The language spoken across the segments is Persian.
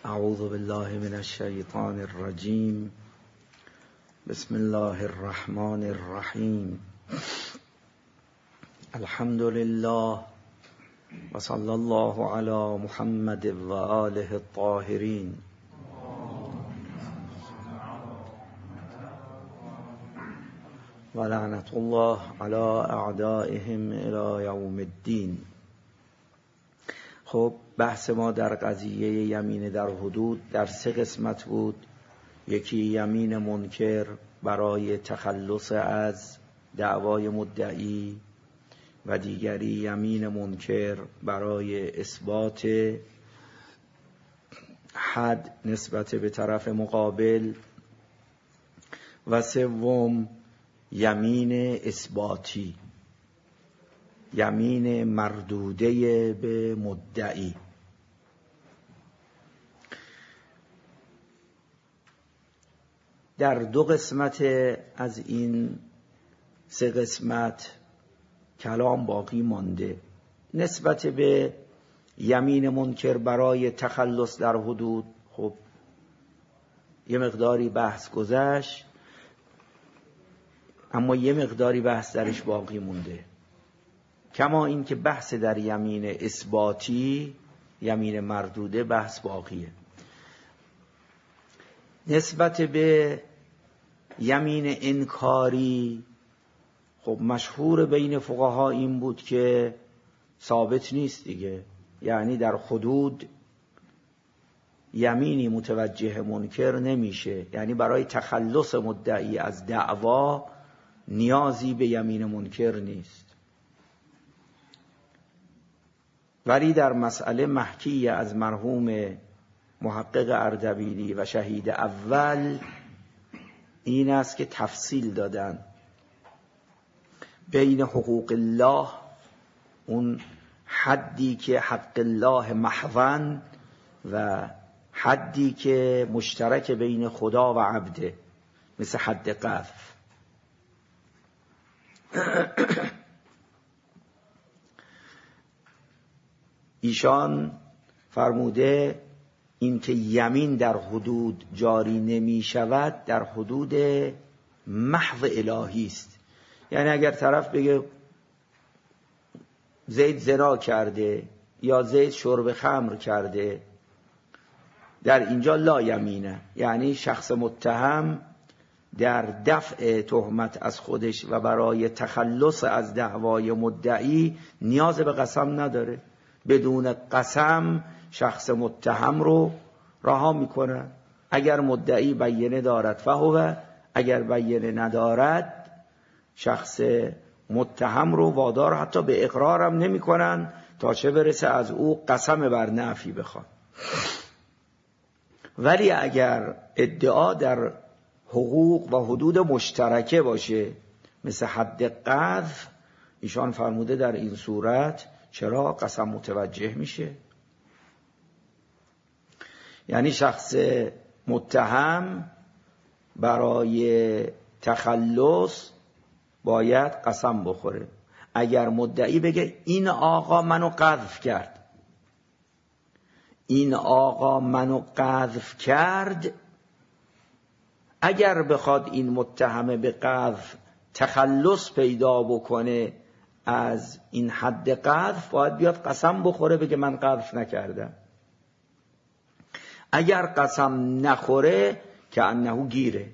اعوذ بالله من الشیطان الرجیم. بسم الله الرحمن الرحیم. الحمد لله و صلی الله علی محمد و آله الطاهرین. و لعنت الله علی اعدائهم الی یوم الدین. خب بحث ما در قضیه یمین در حدود در 3 قسمت بود. یکی یمین منکر برای تخلص از دعوای مدعی و دیگری یمین منکر برای اثبات حد نسبت به طرف مقابل و سوم یمین اثباتی، یمین مردوده به مدعی. در 2 قسمت از این 3 قسمت کلام باقی مانده. نسبت به یمین منکر برای تخلص در حدود خب یه مقداری بحث گذشت، اما یه مقداری بحث درش باقی مونده. کما این که بحث در یمین اثباتی، یمین مردوده، بحث باقیه. نسبت به یمین انکاری خب مشهور بین فقها این بود که ثابت نیست دیگه، یعنی در حدود یمینی متوجه منکر نمیشه، یعنی برای تخلص مدعی از دعوا نیازی به یمین منکر نیست. ولی در مسئله محکی از مرحوم محقق اردبیلی و شهید اول این است که تفصیل دادن بین حقوق الله، اون حدی که حق الله محضاً و حدی که مشترک بین خدا و عبده، مثل حد قذف. ایشان فرموده این که یمین در حدود جاری نمی شود در حدود محض الهی است. یعنی اگر طرف بگه زید زنا کرده یا زید شرب خمر کرده، در اینجا لا یمینه، یعنی شخص متهم در دفع تهمت از خودش و برای تخلص از دعوای مدعی نیاز به قسم نداره. بدون قسم شخص متهم رو رها میکنه. اگر مدعی بینه دارد فهو، اگر بینه ندارد شخص متهم رو وادار حتی به اقرارم نمی کنن تا چه برسه از او قسم بر نفی بخوان. ولی اگر ادعا در حقوق و حدود مشترکه باشه مثل حد قذف، ایشان فرموده در این صورت چرا قسم متوجه میشه. یعنی شخص متهم برای تخلص باید قسم بخوره. اگر مدعی بگه این آقا منو قذف کرد، این آقا منو قذف کرد، اگر بخواد این متهم به قذف تخلص پیدا بکنه از این حد قذف، باید بیاد قسم بخوره بگه من قذف نکردم. اگر قسم نخوره که انه گیره.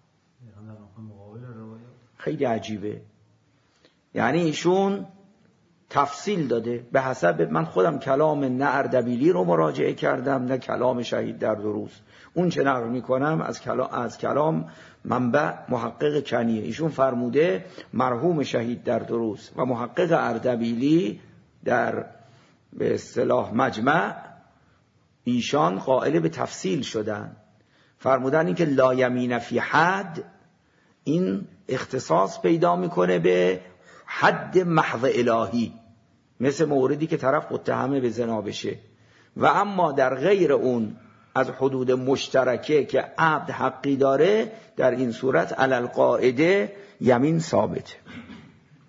خیلی عجیبه. یعنی ایشون تفصیل داده به حسب، من خودم کلام نه اردبیلی رو مراجعه کردم نه کلام شهید در دروس. اون چه نقل میکنم از کلام منبع محقق کنیه. ایشون فرموده مرحوم شهید در دروس و محقق اردبیلی در به اصطلاح مجمع ایشان قائل به تفصیل شدن. فرمودن این که لا یمین فی حد این اختصاص پیدا میکنه به حد محض الهی، مثل موردی که طرف متهم به زنا بشه. و اما در غیر اون از حدود مشترکه که عبد حقی داره، در این صورت علی القاعده یمین ثابته.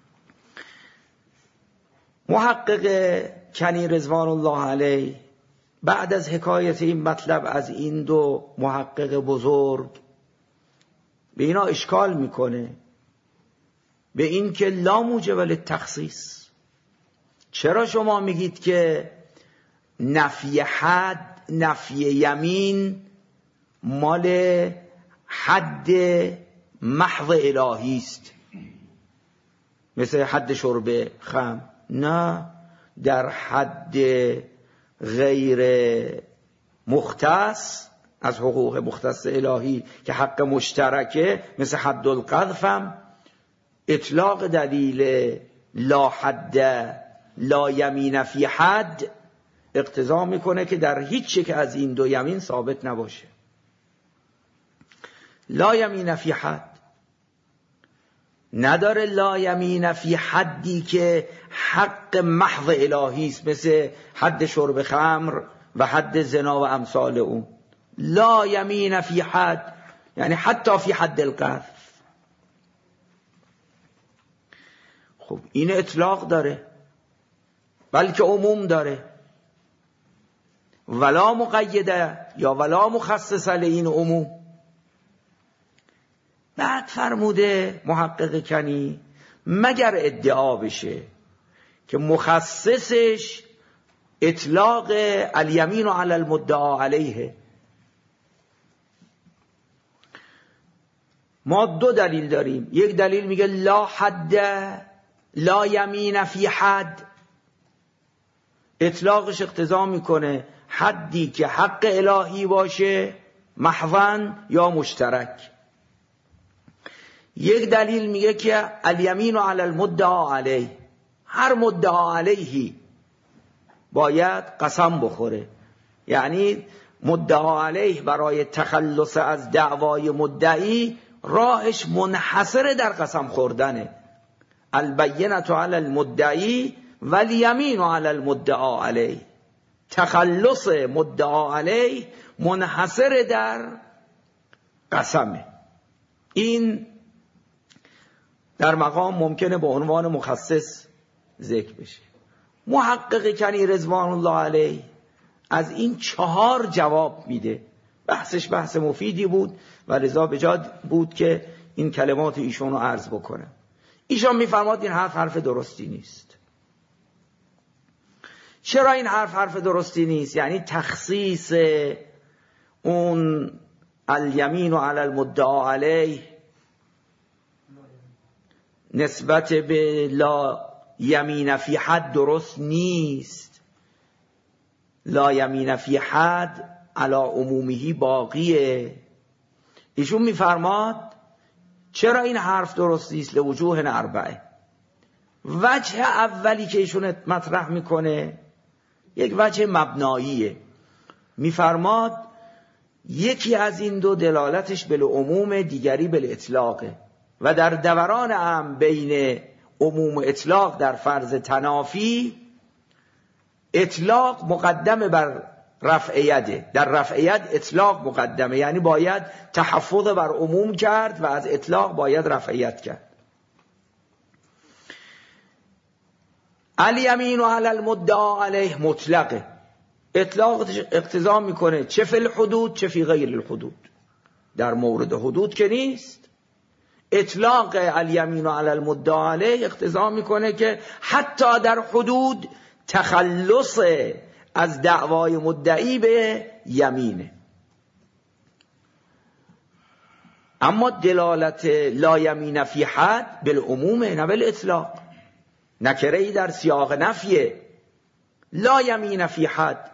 محقق کنی رضوان الله علیه بعد از حکایت این مطلب از این دو محقق بزرگ به اینا اشکال میکنه، به این که لا موجب للتخصیص. چرا شما میگید که نفی حد، نفی یمین مال حد محض الهی است، مثل حد شرب خمر؟ نه، در حد غیر مختص از حقوق مختص الهی که حق مشترکه، مثل حد القذف هم اطلاق دلیل لا حد لا یمین فی حد اقتضا میکنه که در هیچ یک از این دو یمین ثابت نباشه. لا یمین فی حد نداره، لا یمین فی حدی که حق محض الهی است، مثل حد شرب خمر و حد زنا و امثال اون. لا یمین فی حد یعنی حتی فی حد القذف. خب این اطلاق داره بلکه عموم داره، ولا مقیده یا ولا مخصصه لین عموم. بعد فرموده محقق کنی مگر ادعا بشه که مخصصش اطلاق الیمین علی المدعا علیه. ما دو دلیل داریم. یک دلیل میگه لا حد لا یمین فی حد، اطلاقش اقتضا میکنه حدی که حق الهی باشه محضاً یا مشترک. یک دلیل میگه که الیمین علی المدعا علیه، هر مدعا علیهی باید قسم بخوره، یعنی مدعا علیه برای تخلص از دعوای مدعی راهش منحصر در قسم خوردنه. البینة علی المدعی والیمین علی المدعا علیه. تخلص مدعا علیه منحصر در قسمه. این در مقام ممکنه به عنوان مخصص ذکر بشه. محقق کنی رضوان الله علیه از این 4 جواب میده. بحثش بحث مفیدی بود و لذا بجا بود که این کلمات ایشون رو عرض بکنم. ایشان میفرماد این حرف درستی نیست. چرا این حرف درستی نیست؟ یعنی تخصیص اون الیمین علی المدعا علیه نسبت به لا یمین فی حد درست نیست. لا یمین فی حد علی عمومیه باقیه. ایشون میفرماد چرا این حرف درست نیست؟ لوجوه اربعه. وجه اولی که ایشون مطرح میکنه یک وجه مبناییه. میفرماد یکی از این دو دلالتش بالعموم، دیگری بالاطلاقه و در دوران هم بین عموم و اطلاق در فرض تنافی اطلاق مقدمه بر رفعیده، در رفعیت اطلاق مقدمه، یعنی باید تحفظ بر عموم کرد و از اطلاق باید رفعیت کرد. الیمین علی المدعا علیه مطلقه، اطلاق اقتضا میکنه چه فی الحدود چه فی غیر الحدود. در مورد حدود که نیست. اطلاق الیمین علی المدعا علیه اقتضا میکنه که حتی در حدود تخلص از دعوای مدعی به یمینه. اما دلالت لا یمین فی حد بالعمومه نه بالاطلاق. نکره‌ای در سیاق نفیه. لا یمین فی حد،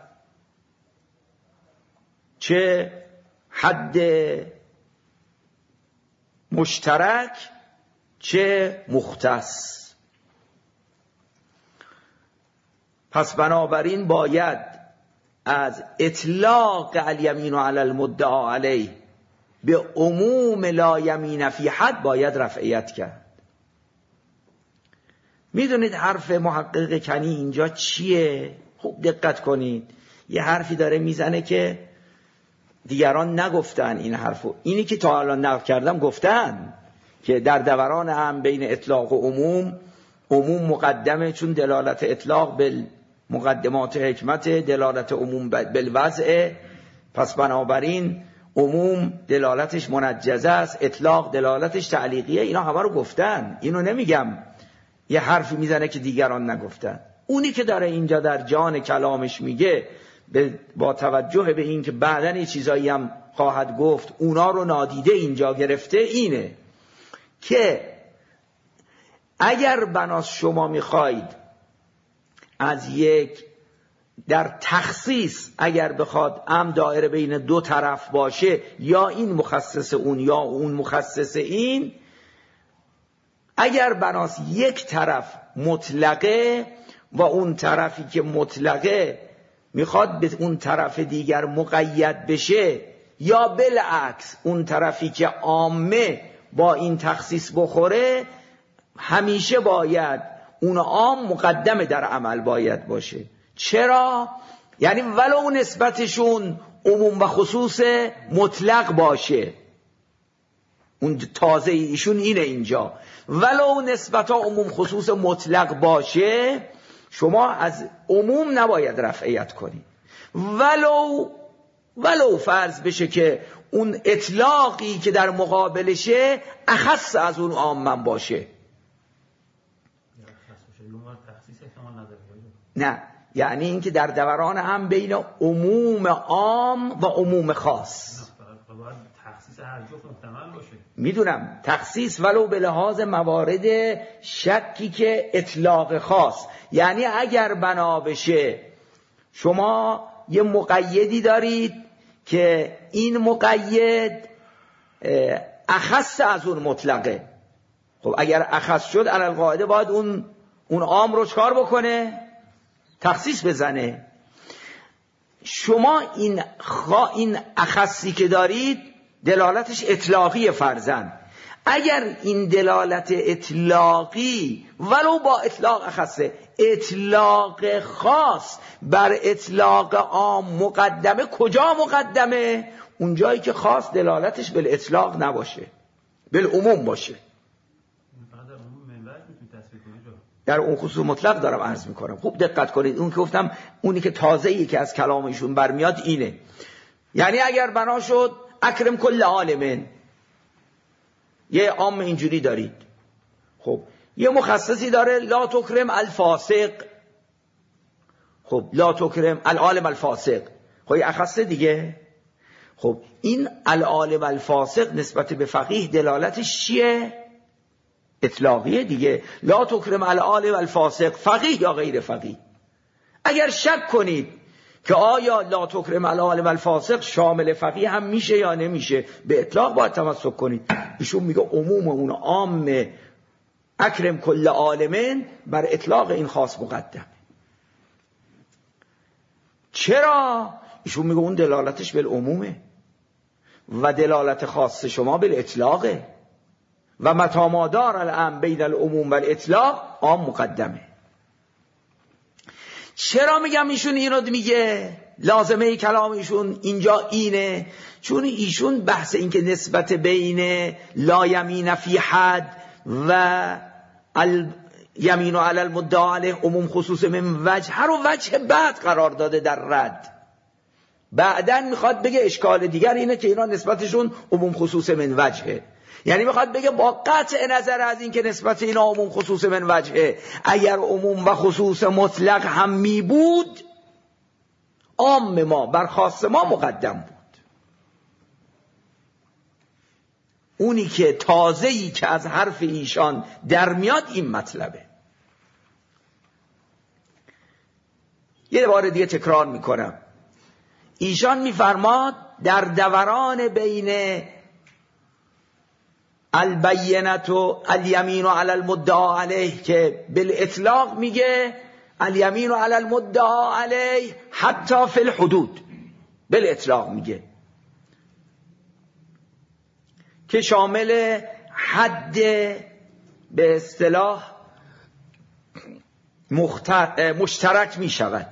چه حد مشترک چه مختص. پس بنابراین باید از اطلاق الیمین علی المدعا علیه به عموم لا یمین فی حد باید رفعیت کرد. میدونید حرف محقق کنی اینجا چیه؟ خوب دقت کنید. یه حرفی داره میزنه که دیگران نگفتن این حرفو. اینی که تا الان نقل کردم گفتن که در دوران هم بین اطلاق و عموم، عموم مقدمه چون دلالت اطلاق به مقدمات حکمت، دلالت عموم بالوضع. پس بنابراین عموم دلالتش منجزه است، اطلاق دلالتش تعلیقیه. اینا همه رو گفتن، اینو نمیگم یه حرفی میزنه که دیگران نگفتن. اونی که داره اینجا در جان کلامش میگه با توجه به این که بعداً یه چیزایی هم خواهد گفت اونا رو نادیده اینجا گرفته، اینه که اگر بناس شما میخواید از یک در تخصیص اگر بخواد دایره بین دو طرف باشه، یا این مخصص اون یا اون مخصص این، اگر بناس یک طرف مطلقه و اون طرفی که مطلقه میخواد به اون طرف دیگر مقید بشه، یا بالعکس اون طرفی که عامه با این تخصیص بخوره، همیشه باید اون عام مقدم در عمل باید باشه. چرا؟ یعنی ولو نسبتشون عموم و خصوص مطلق باشه، اون تازه ایشون اینه اینجا، ولو نسبت ها عموم خصوص مطلق باشه، شما از عموم نباید رفعیت کنید. ولو فرض بشه که اون اطلاقی که در مقابلشه اخص از اون عام باشه. نه، یعنی این که در دوران هم بین عموم عام و عموم خاص. تخصیص هر جفت محتمل باشه. میدونم تخصیص ولو به لحاظ موارد شکی که اطلاق خاص، یعنی اگر بنا بشه شما یه مقیدی دارید که این مقید اخص از اون مطلقه، خب اگر اخص شد علی القاعده باید اون عام رو چکار بکنه؟ تخصیص بزنه. شما این اخصی که دارید دلالتش اطلاقی فرضاً، اگر این دلالت اطلاقی ولو با اطلاق اخصه، اطلاق خاص بر اطلاق عام مقدمه، کجا مقدمه؟ اون جایی که خاص دلالتش بالاطلاق نباشه، بالعموم باشه. در اون خصوص مطلق دارم عرض میکنم، خوب دقت کنید. اون که گفتم اونی که تازه‌ای که از کلام ایشون برمیاد اینه، یعنی اگر بنا شد اکرم کل عالمین، یه عام اینجوری دارید، خب یه مخصصی داره لا تکرم الفاسق، خب لا تکرم العالم الفاسق، خب یه اخصه دیگه. خب این العالم الفاسق نسبت به فقیه دلالتش چیه؟ اطلاقیه دیگه. لا تکرم العالم الفاسق، فقیه یا غیر فقیه. اگر شک کنید که آیا لا تکرم العالم الفاسق شامل فقیه هم میشه یا نمیشه، به اطلاق باید تمسک کنید. ایشون میگه عموم اون عام اکرم کل عالمین بر اطلاق این خاص مقدم. چرا؟ ایشون میگه اون دلالتش بالعمومه و دلالت خاص شما بالاطلاقه و متی ما دار الان بین العموم و الاطلاق عام مقدمه. چرا میگم ایشون اینو میگه؟ لازمه کلام ایشون اینجا اینه چون ایشون بحث این که نسبت بین لا یمین فی حد و یمین علی المدعی علیه عموم خصوص من وجه، هر وجه بعد قرار داده در رد. بعداً میخواد بگه اشکال دیگر اینه که اینا نسبتشون عموم خصوص من وجهه، یعنی میخواد بگه با قطع نظر از این که نسبت اینا عموم خصوص من وجهه، اگر عموم و خصوص مطلق هم می بود عام ما بر خاص ما مقدم بود. اونی که تازه‌ای که از حرف ایشان در میاد این مطلبه. یه بار دیگه تکرار میکنم، ایشان میفرماد در دوران بین البینت و الیمین علی المدعی علیه که بالاطلاق میگه الیمین علی المدعی علیه حتی فی الحدود، بالاطلاق میگه که شامل حد به اصطلاح مشترک می شود،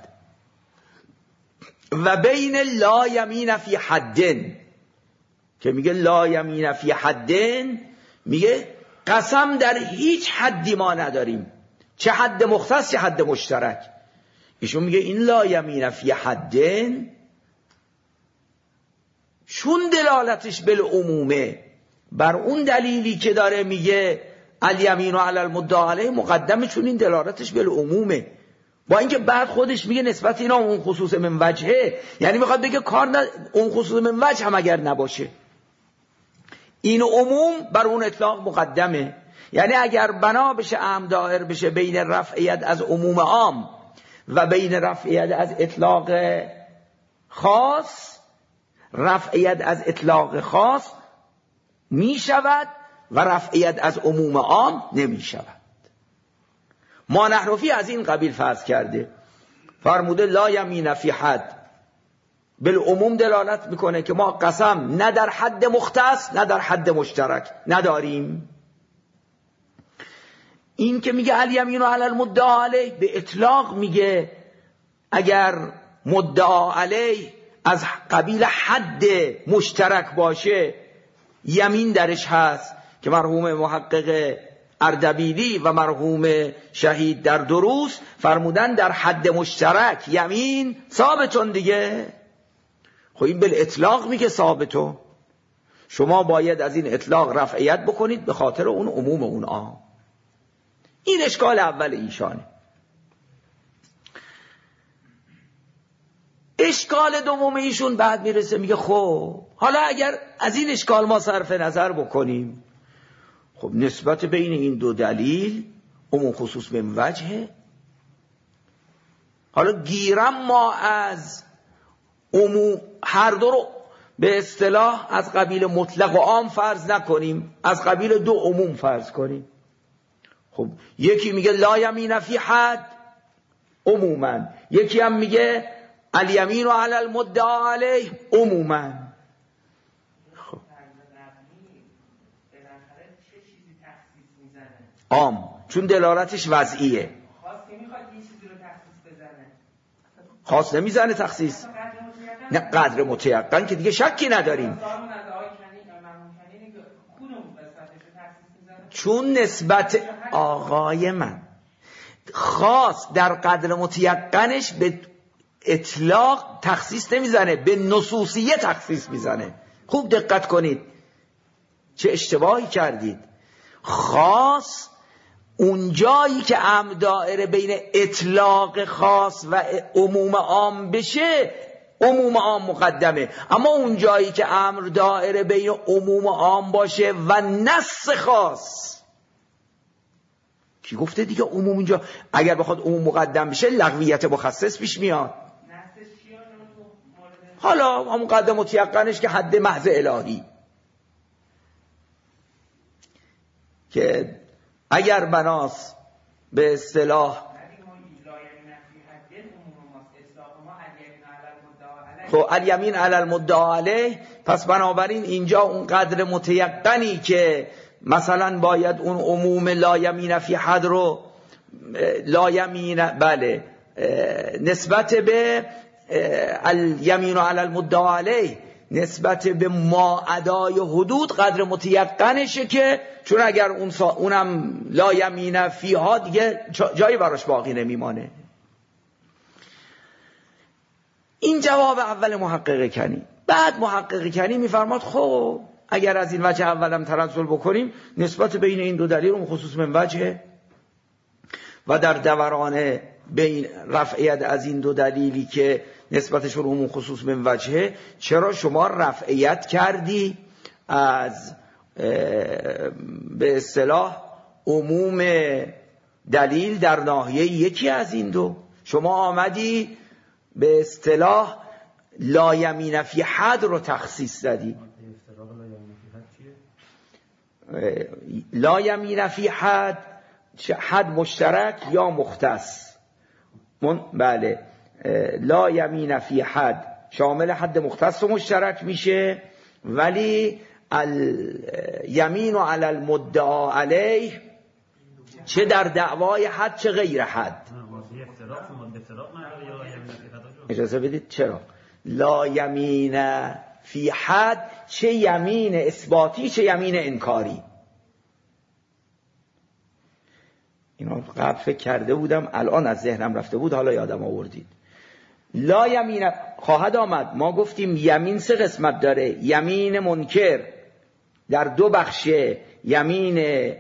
و بین لا یمین فی حدن که میگه لا یمین فی حدن، میگه قسم در هیچ حدی ما نداریم، چه حد مختص چه حد مشترک. ایشون میگه این لا یمین فی حدن چون دلالتش بالعمومه، بر اون دلیلی که داره میگه الیمین علی المدعی علیه مقدمه، چون این دلالتش بالعمومه. با اینکه بعد خودش میگه نسبت اینا اون خصوص من وجهه، یعنی میخواد بگه اون خصوص من وجه هم اگر نباشه این عموم بر اون اطلاق مقدمه. یعنی اگر بنا بشه عام دایر بشه بین رفعیت از عموم عام و بین رفعیت از اطلاق خاص، رفعیت از اطلاق خاص می شود و رفعیت از عموم عام نمی شود. ما نحرفی از این قبیل فرض کرده، فرموده لا یمین فی حد بالعموم دلالت میکنه که ما قسم نه در حد مختص نه در حد مشترک نداریم. این که میگه الیمین علی المدعی علیه به اطلاق میگه اگر مدعا علیه از قبیل حد مشترک باشه یمین درش هست، که مرحوم محقق اردبیلی و مرحوم شهید در دروس فرمودن در حد مشترک یمین ثابتون دیگه. خب این بالاطلاق میگه ثابتون، شما باید از این اطلاق رفعیت بکنید به خاطر اون عموم اون عام. این اشکال اول ایشانه. اشکال دوم ایشون بعد میرسه میگه خب حالا اگر از این اشکال ما صرف نظر بکنیم، خب نسبت بین این دو دلیل عموم خصوص به وجهه. حالا گیرم ما از عموم هر دو رو به اصطلاح از قبیل مطلق و عام فرض نکنیم، از قبیل دو عموم فرض کنیم. خب یکی میگه لا یمین فی حد عموما، یکی هم میگه الیمین علی المدعی علیه عموما. خب عام چون دلالتش وضعیه، خاص نمیزنه تخصیص، نه قدر متیقن که دیگه شکی نداریم، چون نسبت آقای من خاص در قدر متیقنش به اطلاق تخصیص نمیزنه، به نصوصیه تخصیص میزنه. خوب دقت کنید چه اشتباهی کردید. خاص اون جایی که امر دائره بین اطلاق خاص و عموم عام بشه عموم عام مقدمه، اما اون جایی که امر دائره بین عموم عام باشه و نص خاص، کی گفته دیگه عموم اینجا اگر بخواد عموم مقدم بشه لغویت مخصص پیش میاد. حالا هم مقدم متیقنش که حد محض الهی، که اگر بناس به اصطلاح خب الیمین علی المدعی علیه، پس بنابراین اینجا اون قدر متیقنی که مثلا باید اون عموم لا یمین فی حد رو لا یمین بله نسبت به الیمین علی المدعی علیه نسبت به ما ادای حدود قدر متیقنشه، که چون اگر اونم لا یمین فیها دیگه جایی براش باقی نمیمانه. این جواب اول محقق کنی. بعد محقق کنی میفرماد خب اگر از این وجه اولم تنزل بکنیم نسبت بین این دو دلیل اون خصوص من وجه و در دوران بین رفعیت از این دو دلیلی که نسبتشون اون خصوص من وجهه، چرا شما رفعیت کردی از به اصطلاح عموم دلیل در ناحیه یکی از این دو؟ شما آمدی به اصطلاح لا یمین فی حد رو تخصیص دادی. لا یمین فی حد حد مشترک یا مختص؟ بله لا یمین فی حد شامل حد مختص و مشترک میشه، ولی الیمین علی المدعی علیه چه در دعوای حد چه غیر حد. اجازه بدید چرا لا یمین فی حد چه یمین اثباتی چه یمین انکاری. اینا قبل فکر کرده بودم، الان از ذهنم رفته بود، حالا یادم آوردید. لا یمین خواهد آمد. ما گفتیم یمین 3 قسمت داره. یمین منکر در 2 بخشه، یمین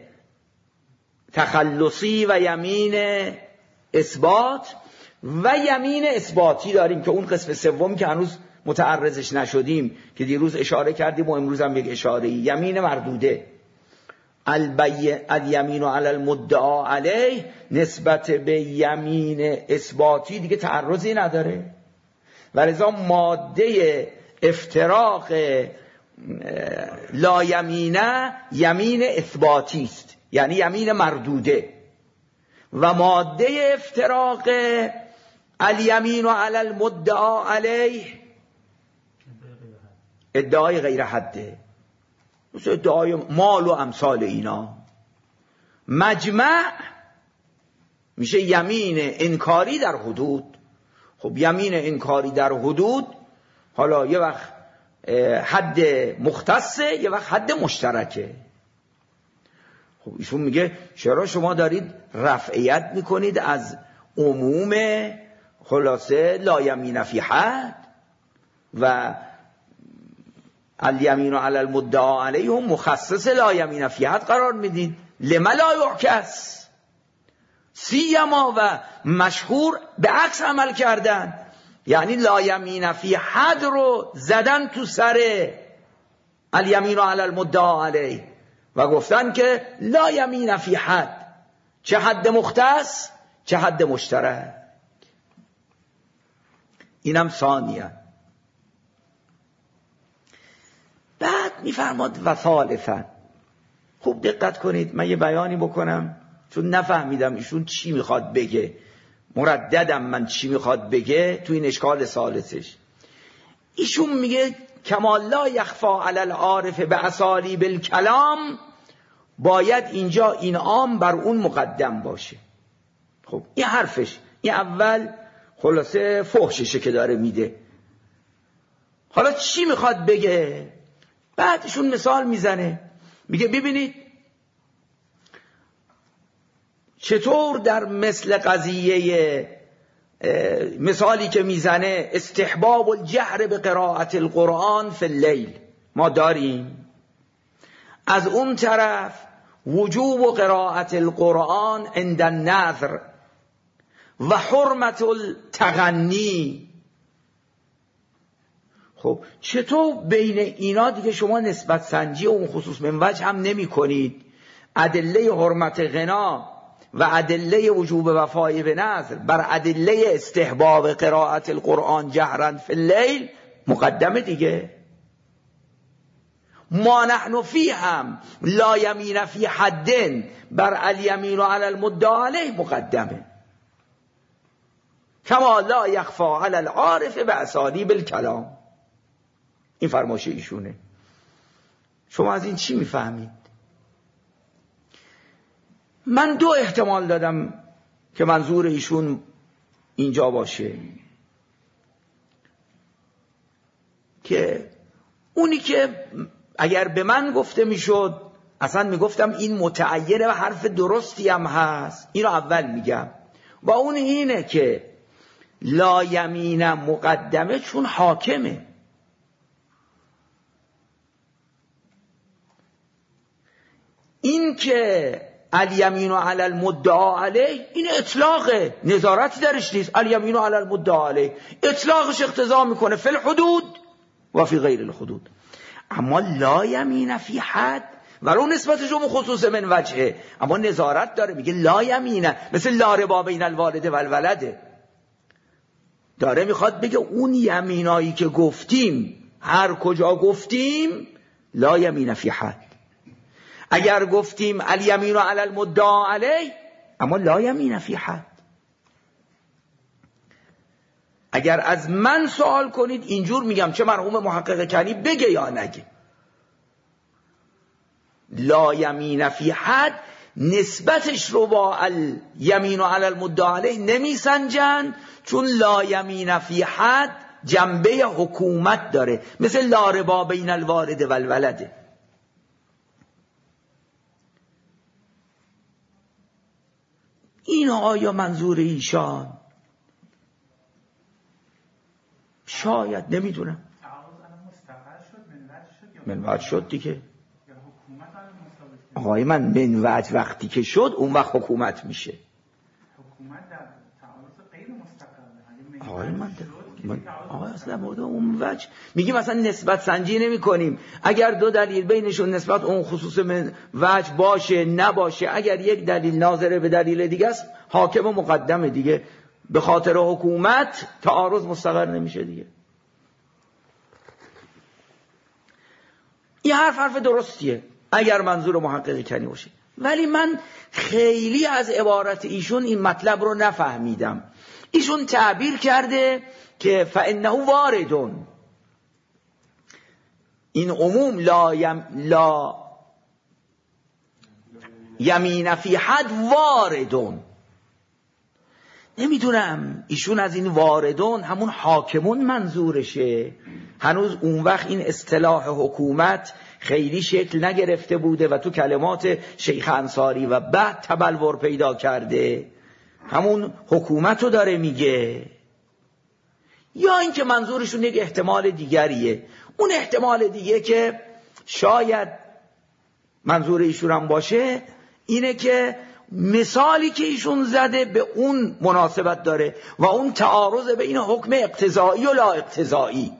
تخلصی و یمین اثبات، و یمین اثباتی داریم که اون قسم سوم که هنوز متعرضش نشدیم، که دیروز اشاره کردیم و امروز هم یک اشاره، یمین مردوده. الیمین علی المدعا علیه نسبت به یمین اثباتی دیگه تعرضی نداره و لذا ماده افتراق لا یمینه یمین اثباتی است، یعنی یمین مردوده، و ماده افتراق الیمین علی المدعا علیه ادعای غیر حده، مثل ادعای مال و امثال اینا. مجمع میشه یمین انکاری در حدود. خب یمین انکاری در حدود حالا یه وقت حد مختصه، یه وقت حد مشترکه. خب ایشون میگه چرا شما دارید رفعیت میکنید از عموم خلاصه لا یمین فی حد و الیمین علی المدعا علیه هم مخصص لا یمین فی حد قرار میدید؟ لما لا یعکس؟ سیما و مشهور به عکس عمل کردن، یعنی لا یمین فی حد رو زدن تو سر الیمین علی المدعا علیه و گفتن که لا یمین فی حد، چه حد مختص چه حد مشترک. اینم ثانیه. بعد میفرماد و ثالثا. خوب دقت کنید، من یه بیانی بکنم چون نفهمیدم ایشون چی میخواد بگه، مرددم من چی میخواد بگه تو این اشکال ثالثش. ایشون میگه کما لا یخفا علی العارف باسالیب الکلام، باید اینجا این عام بر اون مقدم باشه. خب این حرفش، این اول خلاصه فحششه که داره میده. حالا چی میخواد بگه؟ بعدشون مثال میزنه، میگه ببینید چطور در مثل قضیه مثالی که میزنه استحباب الجهر به قراءت القرآن فی اللیل ما داریم، از اون طرف وجوب قراءت القرآن عند النذر و حرمت التغنی. خب چطور بین اینا دیگه شما نسبت سنجی و اون خصوص من وجه هم نمی کنید؟ ادله حرمت غنا و ادله وجوب وفای به نذر بر ادله استحباب قراءت القرآن جهرا فی اللیل مقدمه دیگه. ما نحن فی هم لا یمین فی حد بر الیمین علی المدعا علیه مقدمه. کما لا یخفا علی العارف باسالیب الکلام. این فرمایش ایشونه. شما از این چی میفهمید؟ من 2 احتمال دادم که منظور ایشون اینجا باشه، که اونی که اگر به من گفته میشد اصلا میگفتم این متعینه و حرف درستی هم هست، این رو اول میگم، و اون اینه که لا یمین مقدمه چون حاکمه. این که الیمین علی المدعا علیه این اطلاقه، نظارتی درش نیست. الیمین علی المدعا علیه اطلاقش اقتضا میکنه فی الحدود و فی غیر الحدود. اما لا یمین فی حد ولو نسبتش به خصوص من وجهه، اما نظارت داره، میگه لا یمین، مثل لا ربا بین الوالد و الولده. داره میخواد بگه اون یمینایی که گفتیم هر کجا گفتیم لا یمین فی حد. اگر گفتیم الیمین علی المدعا علیه اما لا یمین فی حد. اگر از من سوال کنید اینجور میگم، چه مرحوم محقق کنی بگه یا نگه، لا یمین فی حد نسبتش رو با الیمین علی المدعا علیه نمیسنجن، چون لا یمین فی حد جنبه حکومت داره، مثل لا ربا بین الوالد و الولده. این آیا منظور ایشان؟ شاید، نمیدونم. منوج شد دیگه. آقای من منوج وقتی که شد اون وقت حکومت میشه. آقای من آقای اصلا مورد اون وجه میگیم مثلا نسبت سنجی نمی کنیم. اگر دو دلیل بینشون نسبت اون خصوص من وجه باشه نباشه، اگر یک دلیل ناظره به دلیل دیگه است حاکم و مقدمه دیگه، به خاطر حکومت تعارض مستقر نمیشه دیگه. این حرف درستیه اگر منظور محقق کنی باشه، ولی من خیلی از عبارت ایشون این مطلب رو نفهمیدم. ایشون تعبیر کرده که فانه واردون، این عموم لا یمین فی حد واردون. نمیدونم ایشون از این واردون همون حاکمون منظورشه. هنوز اون وقت این اصطلاح حکومت خیلی شکل نگرفته بوده و تو کلمات شیخ انصاری و بعد تبلور پیدا کرده. همون حکومت رو داره میگه، یا اینکه منظورشون یک احتمال دیگریه. اون احتمال دیگه که شاید منظور ایشون هم باشه اینه که مثالی که ایشون زده به اون مناسبت داره و اون تعارض بین حکم اقتضایی و لا اقتضایی.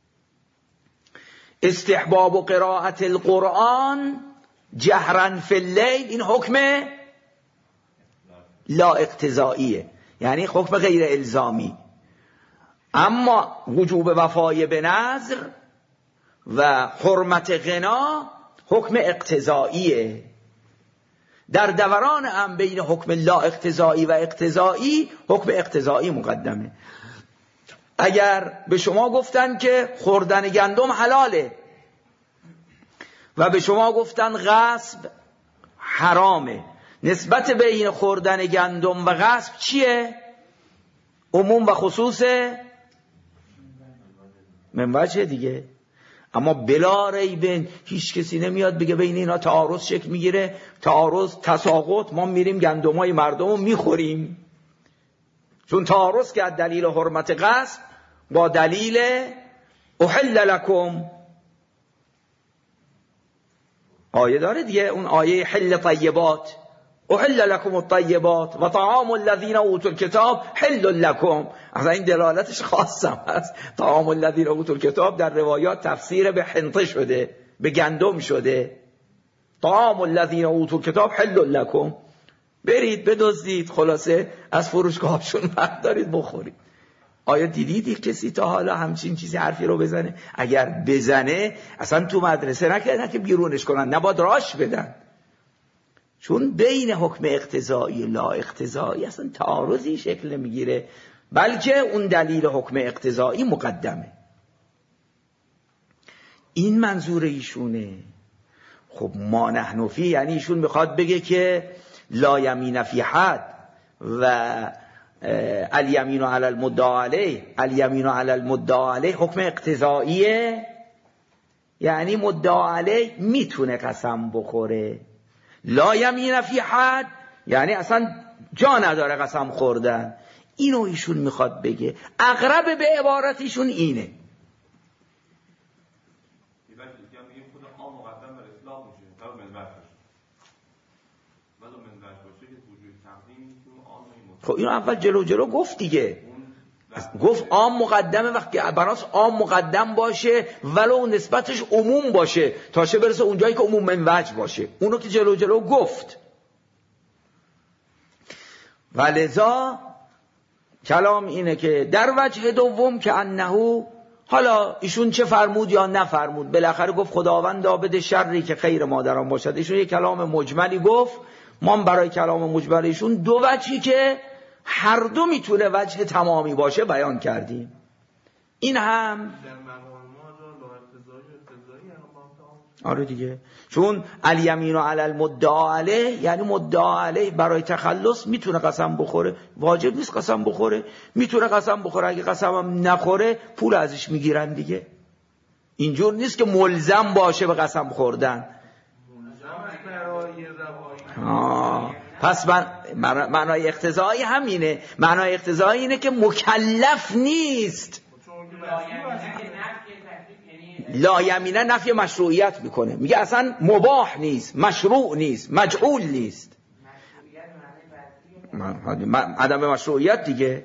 استحباب و قراءت القرآن جهرا فی اللیل، این حکم لا اقتضاییه، یعنی حکم غیر الزامی. اما وجوب وفای به نذر و حرمت غنا حکم اقتضاییه. در دوران هم بین حکم لا اقتضایی و اقتضایی حکم اقتضایی مقدمه. اگر به شما گفتن که خوردن گندم حلاله و به شما گفتن غصب حرامه، نسبت بین خوردن گندم و غصب چیه؟ عموم و خصوص من وجه دیگه. اما بلا ریب هیچ کسی نمیاد بگه بین اینا تعارض شکل میگیره، تعارض تساقط، ما میریم گندمای مردم رو میخوریم. چون تعارض که دلیل حرمت غصب با دلیل احل لکم آیه داره دیگه، اون آیه حل طیبات، احل لکم الطیبات و طعام الذین اوتوا الکتاب حل لکم. اصلا این دلالتش خاصم هست. طعام الذین اوتوا الکتاب در روایات تفسیر به حنطه شده، به گندم شده. طعام الذین اوتوا الکتاب حل لکم، برید بدزدید، خلاصه از فروشگاهشون بردارید بخورید. آیا دیدید کسی تا حالا همچین چیزی حرفی رو بزنه؟ اگر بزنه اصلا تو مدرسه نکردن که بیرونش کنن، نباید راش بدن. چون بین حکم اقتضایی و لا اقتضایی اصلا تعارضی شکل نمیگیره، بلکه اون دلیل حکم اقتضایی مقدمه. این منظور ایشونه. خب ما نحن فی، یعنی ایشون میخواد بگه که لا یمین فی حد و الیمین علی المدعی علیه، الیمین علی المدعی علیه حکم اقتضاییه، یعنی مدعی علیه میتونه قسم بخوره. لا یمین فی حد یعنی اصلا جا نداره قسم خوردن. اینو ایشون میخواد بگه. اقرب به عبارتشون اینه. خب اینو اول جلو گفت دیگه. گفت عام مقدمه، وقتی براس عام مقدم باشه ولو نسبتش عموم باشه تا چه برسه اونجایی که عموم من وجه باشه. اونو که جلو گفت. ولذا کلام اینه که در وجه دوم که انه، حالا ایشون چه فرمود یا نفرمود، بالاخره گفت خداوندا بده شری که خیر ما در آن باشد. ایشون یه کلام مجملی گفت. ما برای کلام مجمل ایشون دو وجهی که هر دو میتونه وجه تمامی باشه بیان کردیم. این هم آره دیگه، چون الیمین علی المدعی علیه یعنی مدعی علیه برای تخلص میتونه قسم بخوره، واجب نیست قسم بخوره، میتونه قسم بخوره. اگه قسم هم نخوره پول ازش میگیرن دیگه. اینجور نیست که ملزم باشه به قسم خوردن. پس معنای اقتضایی همینه. معنای اقتضایی اینه که مکلف نیست. لا یمینه نفی مشروعیت میکنه، میگه اصلا مباح نیست، مشروع نیست، مجعول نیست. عدم مشروعیت دیگه،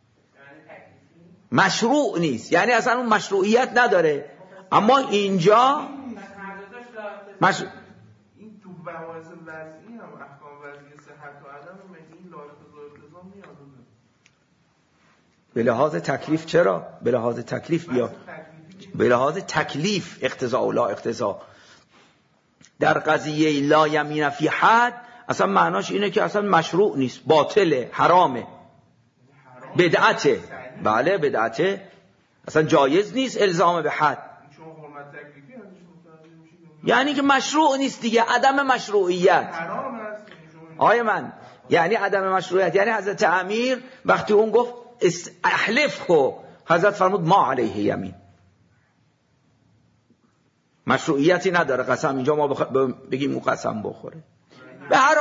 مشروع نیست، یعنی اصلا اون مشروعیت نداره. اما اینجا این تو بحث وضعی هم احکام وضعی صحت و عدم این لا اقتضا میاد. به لحاظ تکلیف چرا؟ به لحاظ تکلیف بیا، به لحاظ تکلیف اقتضا و لا اقتضا. در قضیه لا یمین فی حد اصلا معناش اینه که اصلا مشروع نیست، باطله، حرامه، بدعته. بله بدعته، اصلا جایز نیست الزام به حد، یعنی که مشروع نیست دیگه، عدم مشروعیت. آیه من یعنی عدم مشروعیت، یعنی حضرت امیر وقتی اون گفت احلف خو، حضرت فرمود ما علیه یمین، مشروعیتی نداره قسم. اینجا ما بگیم اون قسم بخوره. به هر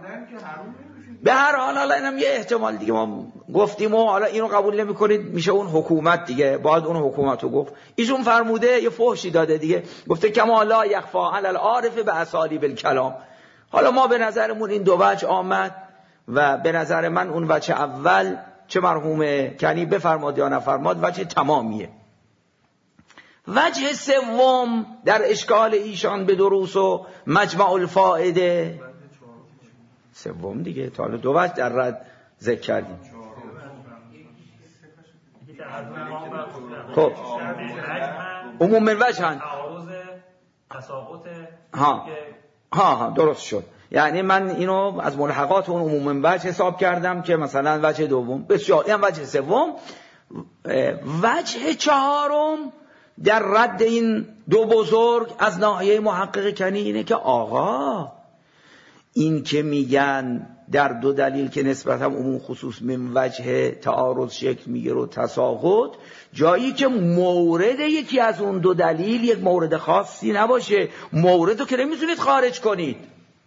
حال حالا اینم یه احتمال دیگه ما گفتیم و حالا اینو قبول نمی کنید، میشه اون حکومت دیگه، باید اون حکومت رو گفت. ایشون فرموده یه فحشی داده دیگه، گفته کما لا یخفا علی العارف به اسالیب الکلام. حالا ما به نظرمون این دو وجه آمد و به نظر من اون وجه اول چه مرحوم کنی بفرماد یا نفرماد وجه تمامیه. وجه سوم در اشکال ایشان به دروس و مجمع الفائده سوم دیگه، تا حالا دو وجه در رد ذکر کردیم. خب عموم من وجه هن. ها درست شد. یعنی من اینو از ملحقات اون عموم من وجه حساب کردم که مثلا وجه دوم بسیار، این وجه سوم. وجه چهارم در رد این دو بزرگ از ناحیه محقق کنی اینه که آقا این که میگن در دو دلیل که نسبتا عموم خصوص من وجه تعارض شکل میگیره و تساقط، جایی که مورد یکی از اون دو دلیل یک مورد خاصی نباشه، مورد رو که نمیتونید خارج کنید.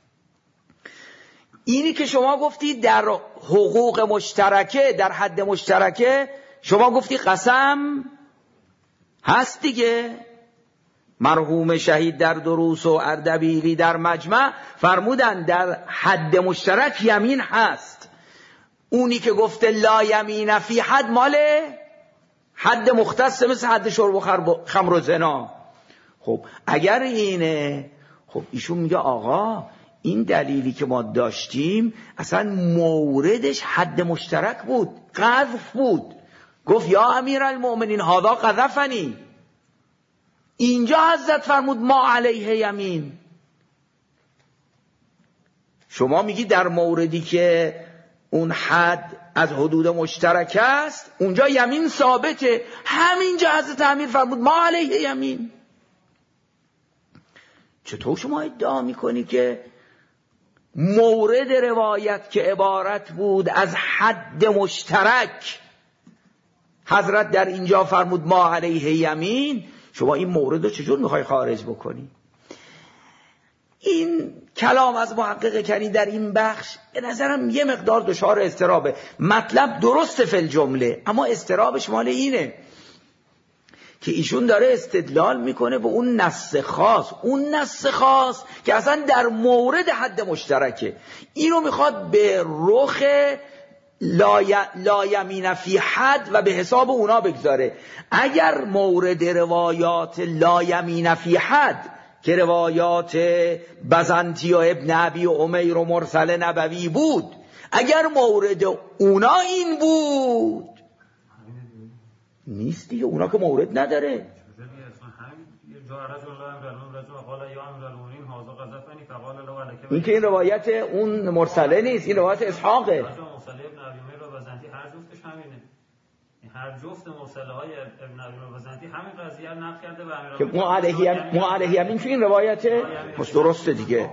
اینی که شما گفتید در حقوق مشترکه، در حد مشترکه، شما گفتی قسم هست دیگه. مرحوم شهید در دروس و اردبیلی در مجمع فرمودن در حد مشترک یمین هست. اونی که گفته لا یمین فی حد ماله حد مختص مثل حد شرب و خمر و زنا. خب اگر اینه، خب ایشون میگه آقا این دلیلی که ما داشتیم اصلا موردش حد مشترک بود، قذف بود. گفت یا امیرالمؤمنین هذا قذفنی. اینجا حضرت فرمود ما علیه یمین. شما میگی در موردی که اون حد از حدود مشترک است اونجا یمین ثابته، همینجا حضرت امیر فرمود ما علیه یمین. چطور شما ادعا میکنی که مورد روایت که عبارت بود از حد مشترک حضرت در اینجا فرمود ما علیه یمین، شما این مورد رو چجور میخوای خارج بکنی؟ این کلام از محقق کنی در این بخش به نظرم یه مقدار دچار اضطرابه. مطلب درسته فی الجمله، اما اضطرابش مال اینه که ایشون داره استدلال میکنه به اون نص خاص، اون نص خاص که اصلا در مورد حد مشترکه. اینو میخواد به رخ لا یمین فی حد و به حساب اونا بگذاره. اگر مورد روایات لا یمین فی حد که روایات بزنطی و ابن ابی و عمیر و مرسل نبوی بود، اگر مورد اونا این بود نیست دیگه، اونا که مورد نداره. این که این روایت اون مرسله نیست، این روایت اسحاقه. هر جفت مرسله های ابن ابی البزنطی همین قضیه رو نقل کرده و امیر که ما علیه یمین که این روایت پس درسته دیگه.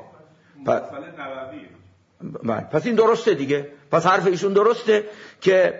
پس این درسته دیگه، پس حرف ایشون درسته که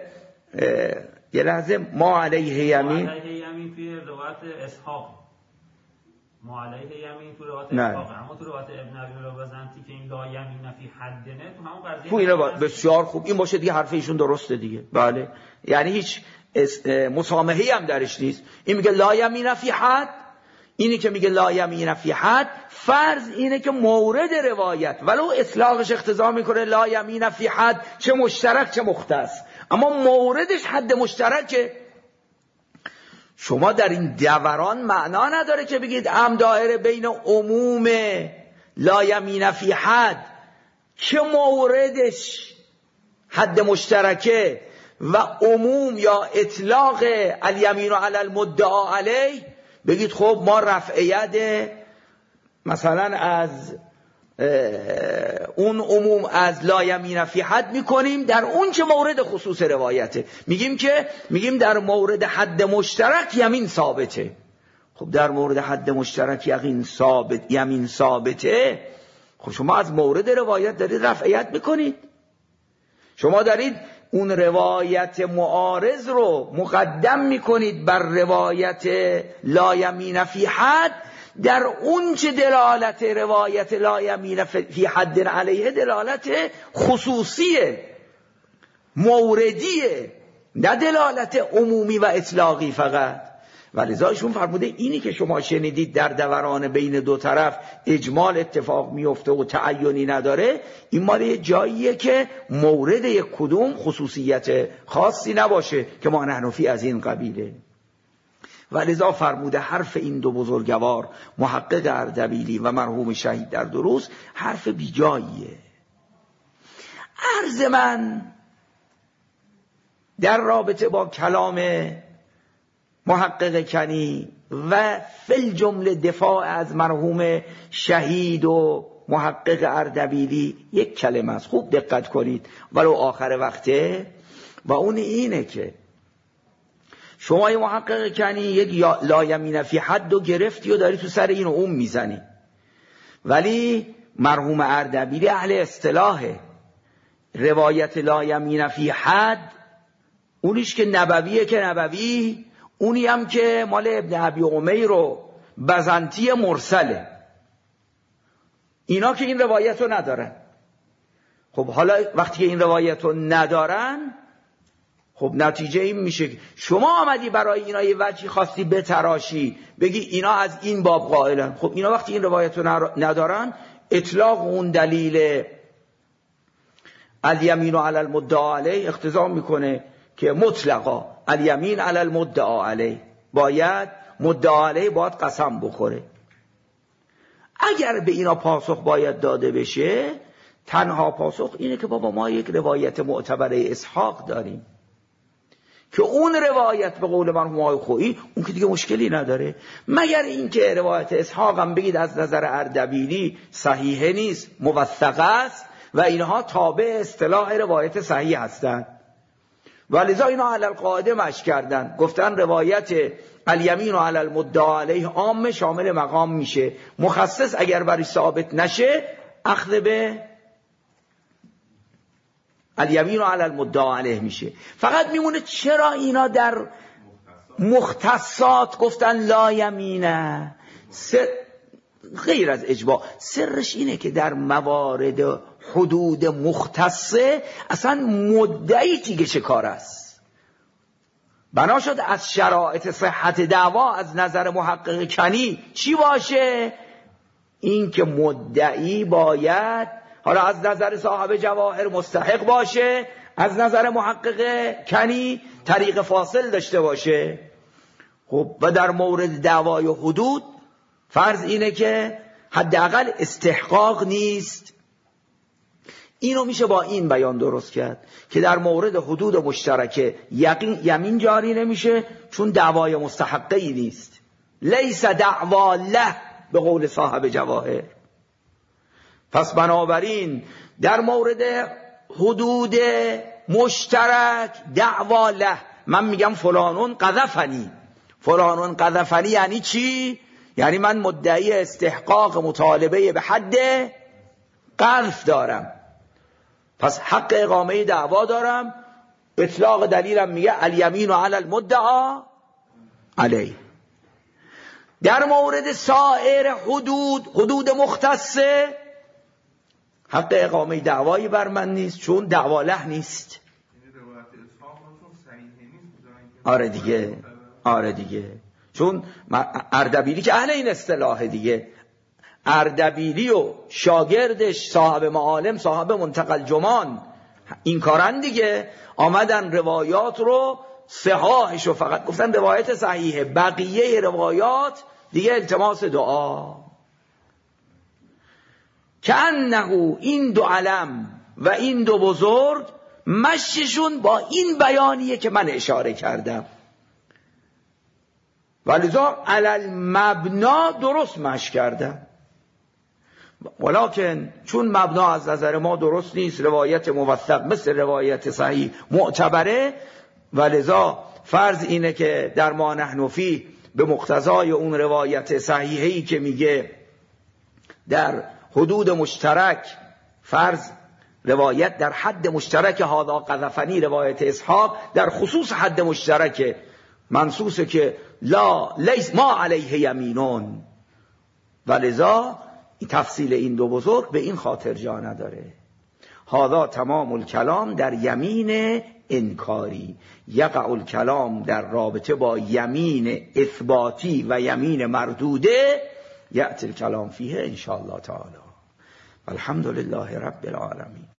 یه لحظه ما علیه یمین توی روایت اسحاق معلیه یمین تو روایت نه. اتفاقه، اما تو روایت ابن ابی بزنتی که این لا یمین فی حدنه تو همون قضیه خوب اینو بسیار خوب این باشه دیگه، حرف ایشون درسته دیگه. بله یعنی هیچ مسامحه‌ای هم درش نیست. این میگه لا یمین فی حد، اینی که میگه لا یمین فی حد فرض اینه که مورد روایت ولو اطلاقش اقتضا میکنه لا یمین فی حد، چه مشترک چه مختص، اما موردش حد مشترکه. شما در این دوران معنا نداره که بگید هم دایره بین عموم لا یمین فی حد که موردش حد مشترکه و عموم یا اطلاق الیمین علی المدعا علیه، بگید خب ما رفعیت مثلا از اون عموم از لا یمین فی حد میکنیم در اون چه مورد خصوص روایته، میگیم در مورد حد مشترک یمین ثابته. خب در مورد حد مشترک یمین ثابته، خب شما از مورد روایت دارید رفعیت میکنید، شما دارید اون روایت معارض رو مقدم میکنید بر روایت لا یمین فی حد، در اون چه دلالت روایت لا یمین فی حد علیه دلالت خصوصیه، موردیه، نه دلالت عمومی و اطلاقی فقط. ولذا ایشون فرموده اینی که شما شنیدید در دوران بین دو طرف اجمال اتفاق میفته و تعینی نداره، این مال یه جاییه که مورد یک کدوم خصوصیت خاصی نباشه که ما نحنفی از این قبیله. ولذا فرموده حرف این دو بزرگوار محقق اردبیلی و مرحوم شهید در دروس حرف بیجاییه. عرض من در رابطه با کلام محقق کنی و فی جمله دفاع از مرحوم شهید و محقق اردبیلی یک کلمه است، خوب دقت کنید ولو آخر وقته، و اون اینه که شما یه محقق کنی یک لا یمین فی حد رو گرفتی و داری تو سر این و اون میزنی، ولی مرحوم اردبیلی اهل اصطلاحه. روایت لا یمین فی حد اونیش که نبویه که نبوی، اونی هم که مال ابن ابی عمیر و بزنتی مرسله، اینا که این روایت رو ندارن. خب حالا وقتی که این روایت رو ندارن، خب نتیجه این میشه که شما آمدی برای اینا یه وجهی خواستی بتراشی، بگی اینا از این باب قائلن. خب اینا وقتی این روایت رو ندارن، اطلاق اون دلیل الیمین علی المدعا علیه اقتضا میکنه که مطلقا الیمین علی المدعا علیه، باید مدعا علیه باید قسم بخوره. اگر به اینا پاسخ باید داده بشه، تنها پاسخ اینه که بابا ما یک روایت معتبره اسحاق داریم که اون روایت به قول مرحوم آقای خویی اون که دیگه مشکلی نداره، مگر اینکه روایت اسحاق هم بگید از نظر اردبیلی صحیحه نیست، موثقه است و اینها تابع اصطلاح روایت صحیح هستند. ولذا اینا علی القاعده مشی کردن، گفتن روایت الیمین علی المدعا علیه عام شامل مقام میشه، مخصص اگر برای ثابت نشه اخذ به الیمین علی المدعا علیه میشه. فقط میمونه چرا اینا در مختصات گفتن لا یمینه، غیر از اجماع. سرش اینه که در موارد حدود مختصه اصلا مدعی دیگه چه کار است. بنا شد از شرایط صحت دعوا از نظر محقق کنی چی باشه؟ این که مدعی باید حالا از نظر صاحب جواهر مستحق باشه، از نظر محقق کنی طریق فاصل داشته باشه. خب و در مورد دعوای حدود فرض اینه که حداقل استحقاق نیست. اینو میشه با این بیان درست کرد که در مورد حدود مشترکه یمین جاری نمیشه چون دعوای مستحقی نیست. لیس دعوا له به قول صاحب جواهر. پس بنابراین در مورد حدود مشترک دعوا له، من میگم فلانون قذفنی، فلانون قذفنی یعنی چی؟ یعنی من مدعی استحقاق مطالبه به حد قذف دارم، پس حق اقامه دعوا دارم. اطلاق دلیلم میگه الیمین علی المدعا علیه. در مورد سایر حدود مختصه حق اقامه دعوایی بر من نیست، چون دعواله نیست. آره دیگه چون اردبیلی که اهل این اصطلاح دیگه، اردبیلی و شاگردش صاحب معالم، صاحب منتقل جمان، این کارن دیگه. آمدن روایات رو صحاحش رو فقط گفتن روایت صحیحه، بقیه روایات دیگه التماس دعا. که انه این دو علم و این دو بزرگ مششون با این بیانیه که من اشاره کردم، ولذا علل مبنا درست مش کردم. ولیکن چون مبنا از نظر ما درست نیست، روایت موثق مثل روایت صحیح معتبره، ولذا فرض اینه که در ما نحن فی به مقتضای اون روایت صحیحی که میگه در حدود مشترک، فرض روایت در حد مشترک هذا قذفنی روایت اسحاق در خصوص حد مشترک منصوصه که لیس ما علیه یمینون، ولذا تفصیل این دو بزرگ به این خاطر جا نداره. هذا تمام الکلام در یمین انکاری، یقع الکلام در رابطه با یمین اثباتی و یمین مردوده، یأتی الکلام فیه ان شاء الله تعالی. الحمد لله رب العالمین.